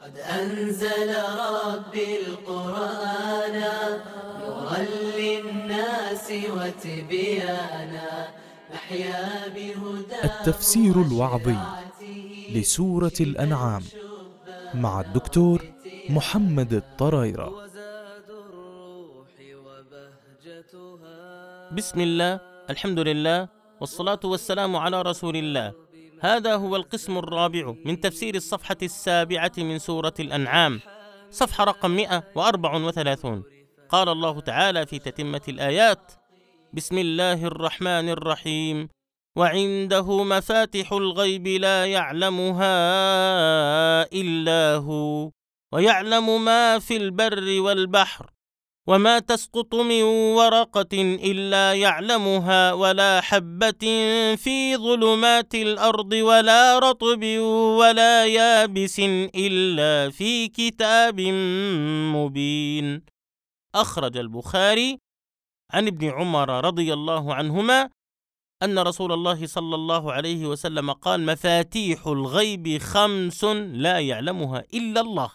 قد أنزل ربي القرآن نورا للناس وتبيانا نحيا بهداه. التفسير الوعظي لسورة الأنعام مع الدكتور محمد الطرايرة. بسم الله، الحمد لله، والصلاة والسلام على رسول الله. هذا هو القسم الرابع من تفسير الصفحة 7 من سورة الأنعام، صفحة رقم 134. قال الله تعالى في تتمة الآيات: بسم الله الرحمن الرحيم: وعنده مفاتح الغيب لا يعلمها إلا هو ويعلم ما في البر والبحر وما تسقط من ورقة إلا يعلمها ولا حبة في ظلمات الأرض ولا رطب ولا يابس إلا في كتاب مبين. أخرج البخاري عن ابن عمر رضي الله عنهما أن رسول الله صلى الله عليه وسلم قال: مفاتيح الغيب 5 لا يعلمها إلا الله.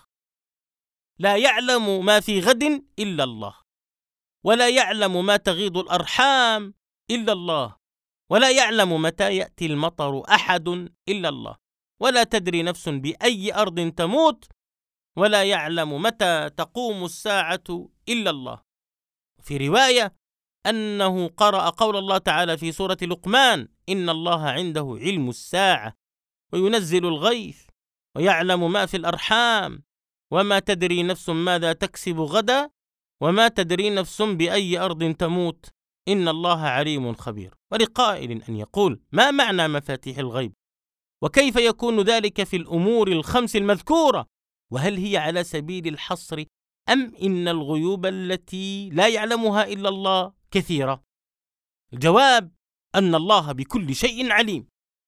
لا يعلم ما في غد إلا الله، ولا يعلم ما تغيض الأرحام إلا الله، ولا يعلم متى يأتي المطر أحد إلا الله، ولا تدري نفس بأي أرض تموت، ولا يعلم متى تقوم الساعة إلا الله. في رواية أنه قرأ قول الله تعالى في سورة لقمان: إن الله عنده علم الساعة وينزل الغيث ويعلم ما في الأرحام وما تدري نفس ماذا تكسب غدا وما تدري نفس بأي أرض تموت إن الله عليم خبير. ولقائل أن يقول: ما معنى مفاتيح الغيب؟ وكيف يكون ذلك في الأمور ال5 المذكورة؟ وهل هي على سبيل الحصر أم إن الغيوب التي لا يعلمها إلا الله كثيرة؟ الجواب أن الله بكل شيء عليم،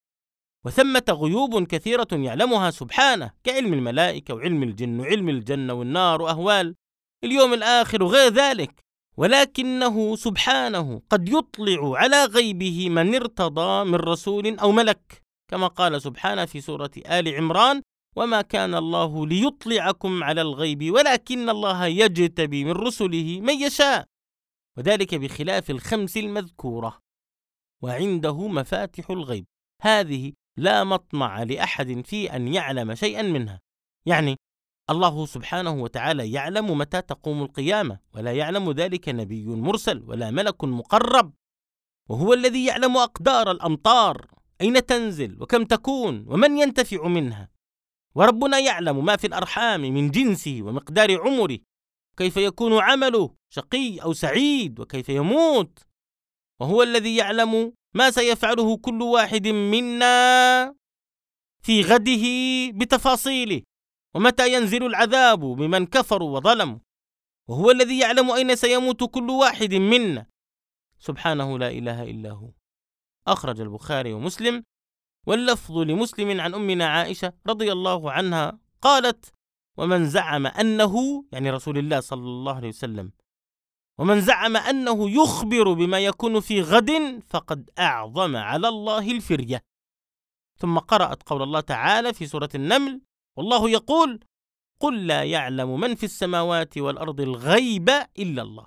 وثمة غيوب كثيرة يعلمها سبحانه، كعلم الملائكة وعلم الجن وعلم الجنة والنار وأهوال اليوم الآخر وغير ذلك، ولكنه سبحانه قد يطلع على غيبه من ارتضى من رسول أو ملك، كما قال سبحانه في سورة آل عمران: وما كان الله ليطلعكم على الغيب ولكن الله يجتبي من رسله من يشاء، وذلك بخلاف ال5 المذكورة. وعنده مفاتح الغيب، هذه لا مطمع لأحد في أن يعلم شيئا منها. يعني الله سبحانه وتعالى يعلم متى تقوم القيامة، ولا يعلم ذلك نبي مرسل ولا ملك مقرب، وهو الذي يعلم أقدار الأمطار أين تنزل وكم تكون ومن ينتفع منها. وربنا يعلم ما في الأرحام من جنسه ومقدار عمره، كيف يكون عمله شقي أو سعيد وكيف يموت، وهو الذي يعلم ما سيفعله كل واحد منا في غده بتفاصيله، ومتى ينزل العذاب بمن كفروا وظلموا، وهو الذي يعلم أين سيموت كل واحد منا، سبحانه لا إله إلا هو. أخرج البخاري ومسلم، واللفظ لمسلم عن أمنا عائشة رضي الله عنها قالت: ومن زعم أنه، يعني رسول الله صلى الله عليه وسلم، ومن زعم أنه يخبر بما يكون في غد فقد أعظم على الله الفرية. ثم قرأت قول الله تعالى في سورة النمل: والله يقول: قل لا يعلم من في السماوات والأرض الغيب إلا الله.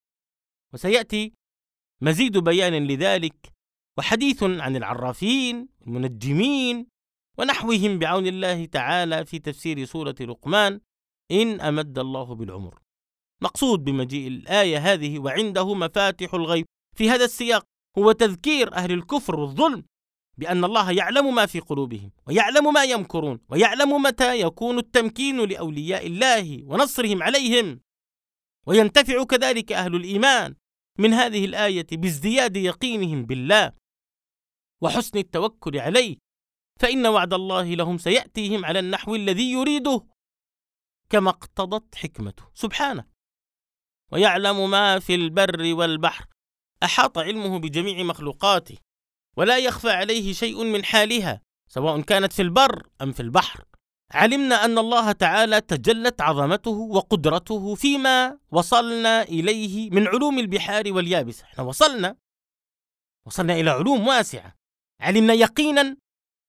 وسيأتي مزيد بيان لذلك وحديث عن العرافين المنجمين ونحوهم بعون الله تعالى في تفسير سورة لقمان إن أمد الله بالعمر. مقصود بمجيء الآية هذه وعنده مفاتح الغيب في هذا السياق هو تذكير أهل الكفر والظلم بأن الله يعلم ما في قلوبهم ويعلم ما يمكرون ويعلم متى يكون التمكين لأولياء الله ونصرهم عليهم. وينتفع كذلك أهل الإيمان من هذه الآية بازدياد يقينهم بالله وحسن التوكل عليه، فإن وعد الله لهم سيأتيهم على النحو الذي يريده كما اقتضت حكمته سبحانه. ويعلم ما في البر والبحر، أحاط علمه بجميع مخلوقاته ولا يخفى عليه شيء من حالها سواء كانت في البر أم في البحر. علمنا أن الله تعالى تجلت عظمته وقدرته فيما وصلنا إليه من علوم البحار واليابس. احنا وصلنا إلى علوم واسعة، علمنا يقينا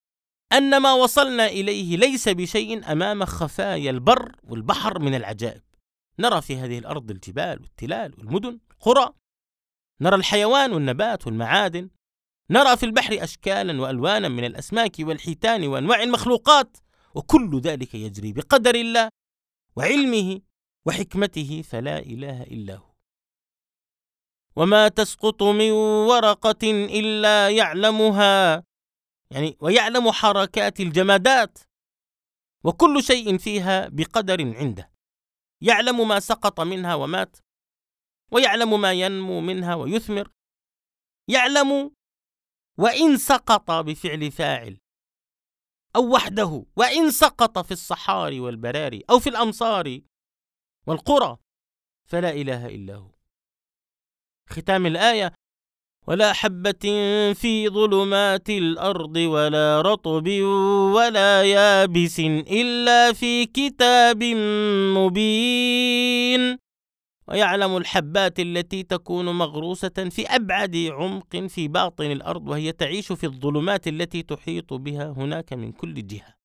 أن ما وصلنا إليه ليس بشيء أمام خفايا البر والبحر من العجائب. نرى في هذه الأرض الجبال والتلال والمدن والقرى، نرى الحيوان والنبات والمعادن، نرى في البحر أشكالا وألوانا من الأسماك والحيتان وأنواع المخلوقات، وكل ذلك يجري بقدر الله وعلمه وحكمته، فلا إله إلا هو. وما تسقط من ورقة إلا يعلمها، يعني ويعلم حركات الجمادات، وكل شيء فيها بقدر عنده، يعلم ما سقط منها ومات، ويعلم ما ينمو منها ويثمر، يعلم وإن سقط بفعل فاعل أو وحده، وإن سقط في الصحاري والبراري أو في الأمصار والقرى، فلا إله إلا هو. ختام الآية: ولا حبة في ظلمات الأرض ولا رطب ولا يابس إلا في كتاب مبين. ويعلم الحبات التي تكون مغروسة في أبعد عمق في باطن الأرض، وهي تعيش في الظلمات التي تحيط بها هناك من كل جهة.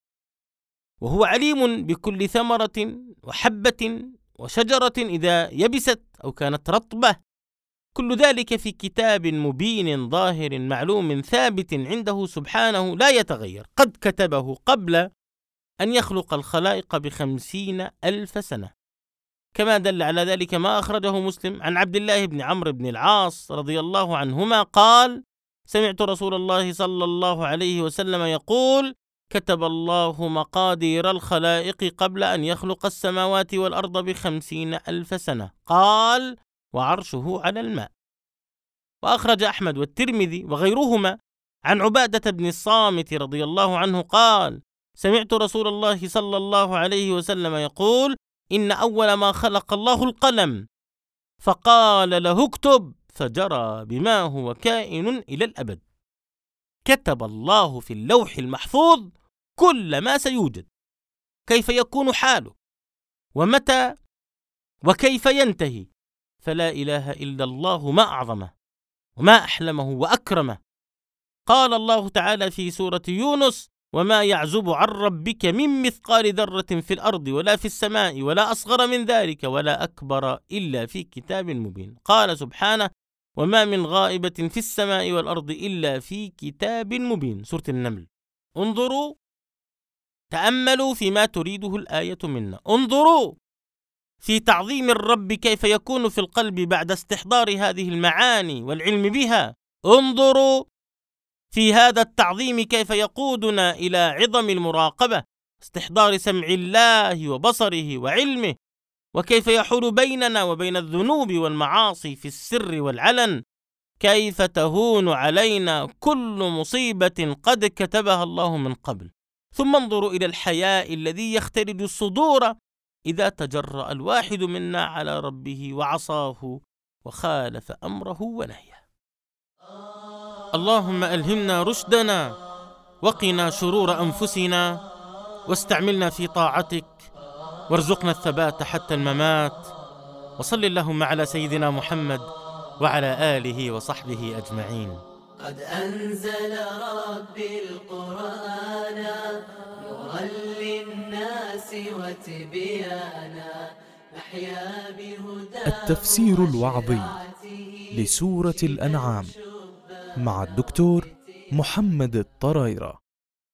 وهو عليم بكل ثمرة وحبة وشجرة إذا يبست أو كانت رطبة، كل ذلك في كتاب مبين ظاهر معلوم ثابت عنده سبحانه لا يتغير، قد كتبه قبل أن يخلق الخلائق ب50,000 سنة، كما دل على ذلك ما أخرجه مسلم عن عبد الله بن عمرو بن العاص رضي الله عنهما قال: سمعت رسول الله صلى الله عليه وسلم يقول: كتب الله مقادير الخلائق قبل أن يخلق السماوات والأرض ب50,000 سنة. قال: وعرشه على الماء. وأخرج أحمد والترمذي وغيرهما عن عبادة بن الصامت رضي الله عنه قال: سمعت رسول الله صلى الله عليه وسلم يقول: إن أول ما خلق الله القلم، فقال له اكتب، فجرى بما هو كائن إلى الأبد. كتب الله في اللوح المحفوظ كل ما سيوجد، كيف يكون حاله، ومتى وكيف ينتهي، فلا إله إلا الله، ما أعظمه وما أحلمه وأكرمه. قال الله تعالى في سورة يونس: وما يعزب عن ربك من مثقال ذرة في الأرض ولا في السماء ولا أصغر من ذلك ولا أكبر إلا في كتاب مبين. قال سبحانه: وما من غائبة في السماء والأرض إلا في كتاب مبين. سورة النمل. انظروا، تأملوا فيما تريده الآية منا، انظروا في تعظيم الرب كيف يكون في القلب بعد استحضار هذه المعاني والعلم بها. انظروا في هذا التعظيم كيف يقودنا إلى عظم المراقبة، استحضار سمع الله وبصره وعلمه، وكيف يحول بيننا وبين الذنوب والمعاصي في السر والعلن، كيف تهون علينا كل مصيبة قد كتبها الله من قبل. ثم انظروا إلى الحياء الذي يختلج الصدور إذا تجرأ الواحد منا على ربه وعصاه وخالف أمره ونهيه. اللهم ألهمنا رشدنا، وقنا شرور أنفسنا، واستعملنا في طاعتك، وارزقنا الثبات حتى الممات. وصل اللهم على سيدنا محمد وعلى آله وصحبه أجمعين. قد أنزل ربي القرآن نورا للناس وتبيانا، نحيا بهداه. التفسير الوعظي لسورة الأنعام مع الدكتور محمد الطرايرة.